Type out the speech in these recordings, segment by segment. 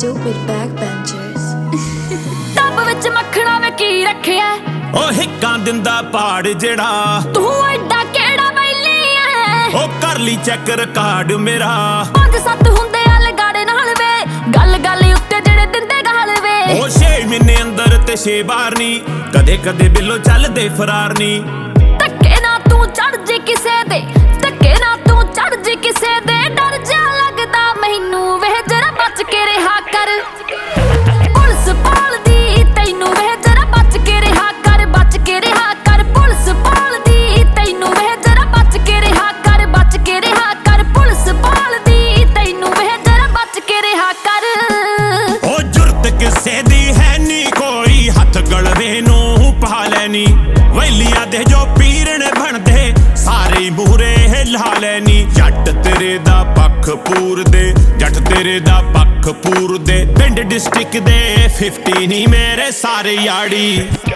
stupid backbenchers. Tub ਵਿੱਚ ਮੱਖਣਾ ਵੇ ਕੀ ਰੱਖਿਆ ਉਹ ਹਿੱਕਾਂ ਦਿੰਦਾ ਪਾੜ ਜਿਹੜਾ ਤੂੰ ਐਡਾ ਕਿਹੜਾ ਬੈਲੀ ਐ ਉਹ ਕਰ ਲਈ ਚੈੱਕ ਰਿਕਾਰਡ ਮੇਰਾ 5-7 ਹੁੰਦੇ ਆ ਲਗਾੜੇ ਨਾਲ ਵੇ ਗੱਲ ਗੱਲ ਉੱਤੇ ਜਿਹੜੇ ਦਿੰਦੇ ਗਾਲ ਵੇ ਉਹ 6 ਮਹੀਨੇ ਅੰਦਰ ਤੇ 6 ਬਾਰ ਨਹੀਂ ਕਦੇ ਕਦੇ ਬਿੱਲੋ ਚੱਲਦੇ ਫਰਾਰ ਨਹੀਂ ਧੱਕੇ ਨਾ ਤੂੰ ਚੜ ਜੇ ਕਿਸੇ ਦੇ ਧੱਕੇ ਨਾ ਤੂੰ ਚੜ ਜੇ ਕਿਸੇ ਦੇ ਡਰ ਜਾ ਲੱਗਦਾ ਮੈਨੂੰ ਵੇ ਜਰਾ ਬਚ ਕੇ ਰਿਹਾ ਕਰ ਪੁਲਿਸ ਪਾਲਦੀ ਤੈਨੂੰ ਵੇ ਜਰਾ ਬਚ ਕੇ ਰਿਹਾ ਕਰ ਬਚ ਕੇ ਰਿਹਾ ਕਰ ਪੁਲਿਸ ਪਾਲਦੀ ਤੈਨੂੰ ਵੇ ਜਰਾ ਬਚ ਕੇ ਰਿਹਾ ਕਰ ਬਚ ਕੇ ਰਿਹਾ ਕਰ ਪੁਲਿਸ ਪਾਲਦੀ ਤੈਨੂੰ ਵੇ ਜਰਾ ਬਚ ਕੇ ਰਿਹਾ ਕਰ ਉਹ ਜੁਰਤ ਕਿਸੇ ਦੀ ਹੈ ਨੀ ਕੋਈ ਹੱਥ ਗਲਵੇ ਨੂੰ ਪਾ ਲੈਣੀ ਵੈਲੀਆਂ ਦੇ ਜੋ ਪੀਰਣ ਬਣਦੇ ਸਾਰੇ ਮੂਰੇ ਲਾ ਲੈਣੀ ਜੱਟ ਤੇਰੇ ਦਾ ਪੱਖ ਪੂਰਦੇ ਜੱਟ ਤੇਰੇ ਦਾ ਪੱਖ ਪੂਰਦੇ ਪਿੰਡ ਡਿਸਟ੍ਰਿਕਟ ਦੇ 50 ਨਹੀਂ ਮੇਰੇ ਸਾਰੇ ਯਾੜੀ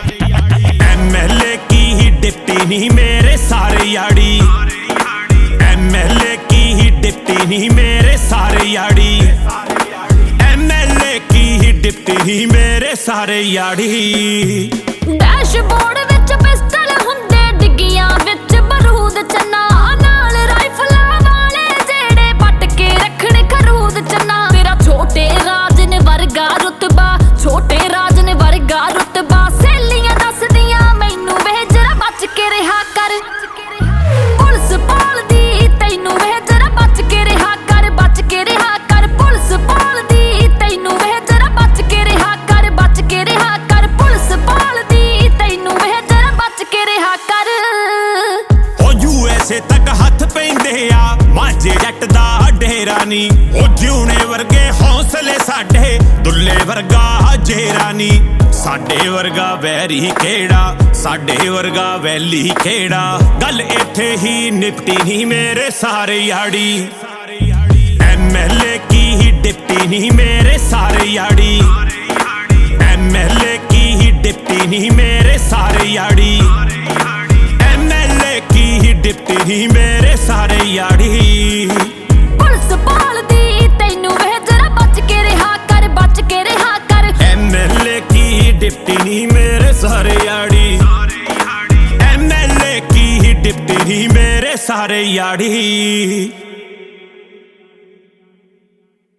ਐਮਐਲਏ ਕੀ ਹੀ ਡਿਪਟੀ ਨਹੀਂ ਮੇਰੇ ਸਾਰੇ ਯਾੜੀ ਐਮਐਲਏ ਕੀ ਹੀ ਡਿਪਟੀ ਨਹੀਂ ਮੇਰੇ ਸਾਰੇ ਯਾੜੀ ਐਮਐਲਏ ਕੀ ਹੀ ਡਿਪਟੀ ਨਹੀਂ ਮੇਰੇ ਸਾਰੇ ਯਾੜੀ ਡੈਸ਼ਬੋਰਡ ਵਿੱਚ ਪਿਸਟਲ ਹੁੰਦੇ ਡਿੱਗੀਆਂ ਵਿੱਚ ਬਰੂਦ ਚੰਨਾ ਨਾਲ ਰਾਈਫਲਾਂ ਵਾਲੇ ਜਿਹੜੇ ਪੱਟ ਕੇ ਰੱਖਣ ਖਰੂਦ ਚੰਨਾ ਤੇਰਾ ਛੋਟੇ ਰਾਜ ਨੇ ਵਰਗਾ ਰੁਤਬਾ ਛੋਟੇ ਰਾਜ ਨੇ ਵਰਗਾ ਰੁਤਬਾ ਸਹੇਲੀਆਂ ਦੱਸਦੀਆਂ ਮੈਨੂੰ ਵੇ ਜਰਾ ਬਚ ਕੇ ਰਿਹਾ ਕਰ ਪੁਲਿਸ ਪਾਲਦੀ ਤੈਨੂੰ ਵੇ ਜਰਾ ਬਚ ਕੇ ਰਿਹਾ ਕਰ ਬਚ ਕੇ ਰਿਹਾ ਕਰ ਪੁਲਿਸ ਪਾਲਦੀ ਤੈਨੂੰ ਵੇ ਜਰਾ ਬਚ ਕੇ ਰਿਹਾ ਕਰ ਬਚ ਕੇ ਰਿਹਾ ਕਰ ਪੁਲਿਸ ਪਾਲਦੀ ਤੈਨੂੰ ਵੇ ਜਰਾ ਬਚ ਕੇ ਰਿਹਾ ਕਰ ਉਹ ਯੂਐਸਏ ਤੱਕ ਹੱਥ ਪੈਂਦੇ ਆ ਮਾਝੇ ਜੱਟ ਦਾ ਡੇਰਾ ਨੀ ਉਹ ਜਿਉਣੇ ਵਰਗੇ ਹੌਸਲੇ ਸਾਡੇ ਦੁੱਲੇ ਵਰਗਾ ਜੇਰਾ ਨੀ ਸਾਡੇ ਵਰਗਾ ਵੈਰੀ ਕਿਹੜਾ ਸਾਡੇ ਵਰਗਾ ਵੈਲੀ ਕਿਹੜਾ ਗੱਲ ਇੱਥੇ ਹੀ ਨਿਪਟੀ ਨਹੀਂ ਮੇਰੇ ਸਾਰੇ ਯਾੜੀ ਐਮਐਲਏ ਕੀ ਹੀ ਡਿਪਟੀ ਨਹੀਂ ਮੇਰੇ ਸਾਰੇ ਯਾੜੀ ਐਮਐਲਏ ਕੀ ਹੀ ਡਿਪਟੀ ਨਹੀਂ ਮੇਰੇ ਸਾਰੇ ਯਾੜੀ ਐਮਐਲਏ ਕੀ ਹੀ ਡਿਪਟੀ ਨਹੀਂ ਮੇਰੇ ਸਾਰੇ ਯਾੜੀ ਪੁਲਿਸ ਪਾਲਦੀ ਤੈਨੂੰ ਵੇ ਜਰਾ ਬਚ ਕੇ ਰਿਹਾ ਕਰ ਬਚ ਕੇ ਰਿਹਾ ਕਰ ਐਮਐਲਏ ਕੀ ਹੀ ਡਿਪਟੀ ਨਹੀਂ ਮੇਰੇ ਸਾਰੇ ਯਾੜੀ ਐਮਐਲਏ ਕੀ ਹੀ ਡਿਪਟੀ ਨਹੀਂ ਮੇਰੇ ਸਾਰੇ ਯਾੜੀ